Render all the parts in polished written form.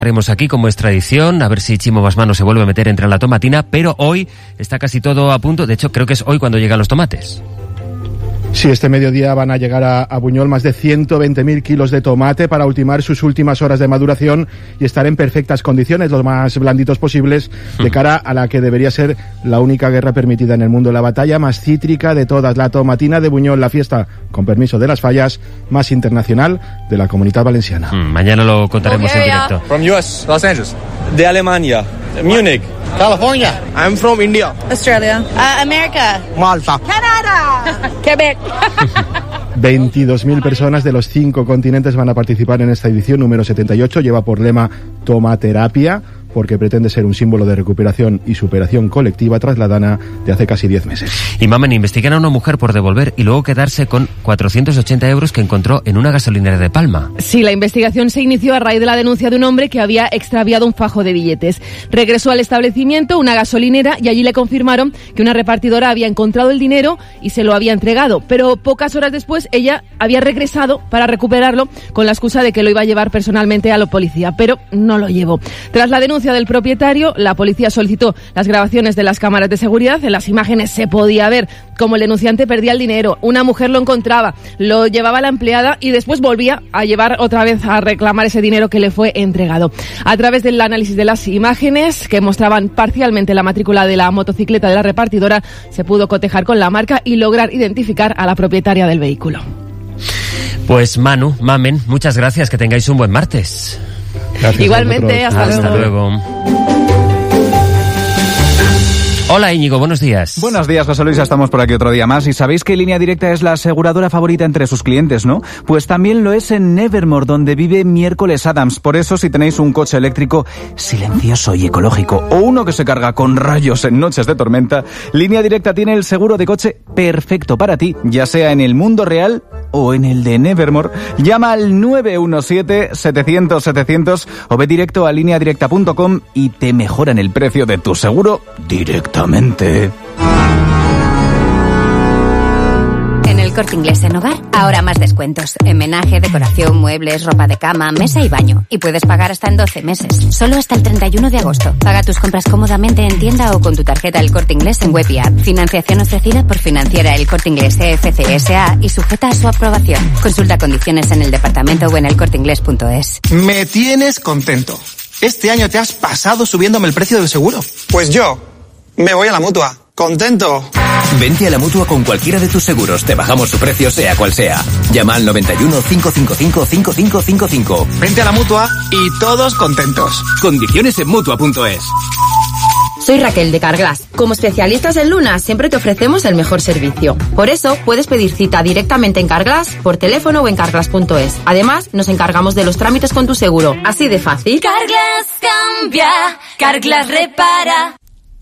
Haremos aquí, como es tradición, a ver si Chimo Basmano se vuelve a meter entre la tomatina, pero hoy está casi todo a punto. De hecho, creo que es hoy cuando llegan los tomates. Sí, este mediodía van a llegar a Buñol más de 120.000 kilos de tomate para ultimar sus últimas horas de maduración y estar en perfectas condiciones, los más blanditos posibles, de cara a la que debería ser la única guerra permitida en el mundo, la batalla más cítrica de todas, la tomatina de Buñol, la fiesta, con permiso de las fallas, más internacional de la Comunidad Valenciana. Mañana lo contaremos en directo. From US, Los Angeles. De Alemania, Múnich. California. I'm from India. Australia. America. Malta. Canadá. Quebec. 22.000 personas de los 5 continentes van a participar en esta edición número 78. Lleva por lema Tomaterapia, porque pretende ser un símbolo de recuperación y superación colectiva tras la dana de hace casi 10 meses. Y Mamen, investigan a una mujer por devolver y luego quedarse con 480 euros que encontró en una gasolinera de Palma. Sí, la investigación se inició a raíz de la denuncia de un hombre que había extraviado un fajo de billetes. Regresó al establecimiento, una gasolinera, y allí le confirmaron que una repartidora había encontrado el dinero y se lo había entregado. Pero pocas horas después ella había regresado para recuperarlo con la excusa de que lo iba a llevar personalmente a la policía, pero no lo llevó. Tras la denuncia del propietario, la policía solicitó las grabaciones de las cámaras de seguridad. En las imágenes se podía ver cómo el denunciante perdía el dinero, una mujer lo encontraba, lo llevaba a la empleada y después volvía a llevar otra vez a reclamar ese dinero que le fue entregado. A través del análisis de las imágenes, que mostraban parcialmente la matrícula de la motocicleta de la repartidora, se pudo cotejar con la marca y lograr identificar a la propietaria del vehículo. Pues Manu, Mamen, muchas gracias, que tengáis un buen martes. Gracias. Igualmente, hasta luego. Hola Íñigo, buenos días. Buenos días, José Luis, estamos por aquí otro día más. Y sabéis que Línea Directa es la aseguradora favorita entre sus clientes, ¿no? Pues también lo es en Nevermore, donde vive Miércoles Adams. Por eso, si tenéis un coche eléctrico silencioso y ecológico o uno que se carga con rayos en noches de tormenta, Línea Directa tiene el seguro de coche perfecto para ti, ya sea en el mundo real o en el de Nevermore. Llama al 917-700-700 o ve directo a lineadirecta.com y te mejoran el precio de tu seguro directamente. En el Corte Inglés en Hogar, ahora más descuentos. En menaje, decoración, muebles, ropa de cama, mesa y baño. Y puedes pagar hasta en 12 meses. Solo hasta el 31 de agosto. Paga tus compras cómodamente en tienda o con tu tarjeta El Corte Inglés en web y app. Financiación ofrecida por Financiera El Corte Inglés EFC S.A. y sujeta a su aprobación. Consulta condiciones en el departamento o en elcorteinglés.es. Me tienes contento. Este año te has pasado subiéndome el precio del seguro. Pues yo me voy a la Mutua. ¡Contento! Vente a la Mutua con cualquiera de tus seguros. Te bajamos su precio sea cual sea. Llama al 91 555 5555. Vente a la Mutua y todos contentos. Condiciones en Mutua.es. Soy Raquel de Carglass. Como especialistas en Luna, siempre te ofrecemos el mejor servicio. Por eso, puedes pedir cita directamente en Carglass, por teléfono o en carglass.es. Además, nos encargamos de los trámites con tu seguro. Así de fácil. Carglass cambia, Carglass repara.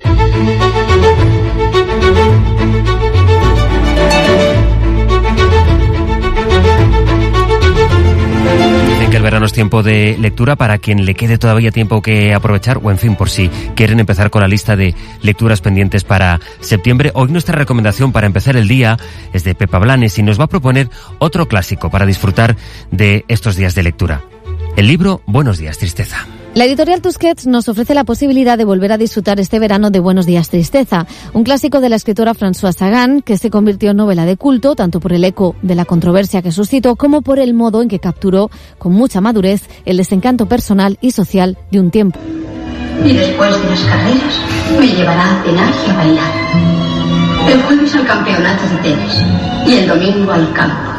Dicen que el verano es tiempo de lectura para quien le quede todavía tiempo que aprovechar, o en fin, por si quieren empezar con la lista de lecturas pendientes para septiembre. Hoy nuestra recomendación para empezar el día es de Pepa Blanes y nos va a proponer otro clásico para disfrutar de estos días de lectura. El libro Buenos días, tristeza. La editorial Tusquets nos ofrece la posibilidad de volver a disfrutar este verano de Buenos días, tristeza, un clásico de la escritora Françoise Sagan que se convirtió en novela de culto tanto por el eco de la controversia que suscitó como por el modo en que capturó con mucha madurez el desencanto personal y social de un tiempo. Y después de las carreras me llevará a cenar y a bailar. El jueves al campeonato de tenis y el domingo al campo.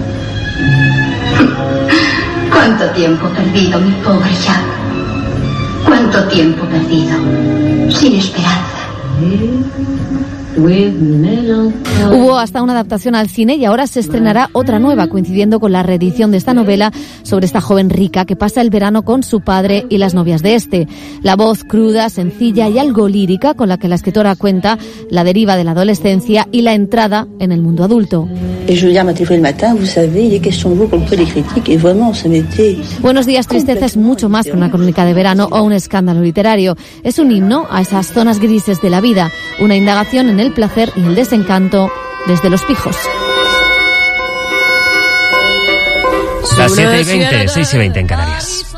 ¿Cuánto tiempo perdido, mi pobre Jacques? ¿Cuánto tiempo perdido? Sin esperanza. Hubo hasta una adaptación al cine y ahora se estrenará otra nueva, coincidiendo con la reedición de esta novela sobre esta joven rica que pasa el verano con su padre y las novias de este. La voz cruda, sencilla y algo lírica con la que la escritora cuenta la deriva de la adolescencia y la entrada en el mundo adulto. Buenos días, tristeza es mucho más que una crónica de verano o un escándalo literario. Es un himno a esas zonas grises de la vida, una indagación en el placer y el desencanto desde los pijos. Las 7:20, 6:20 en Canarias.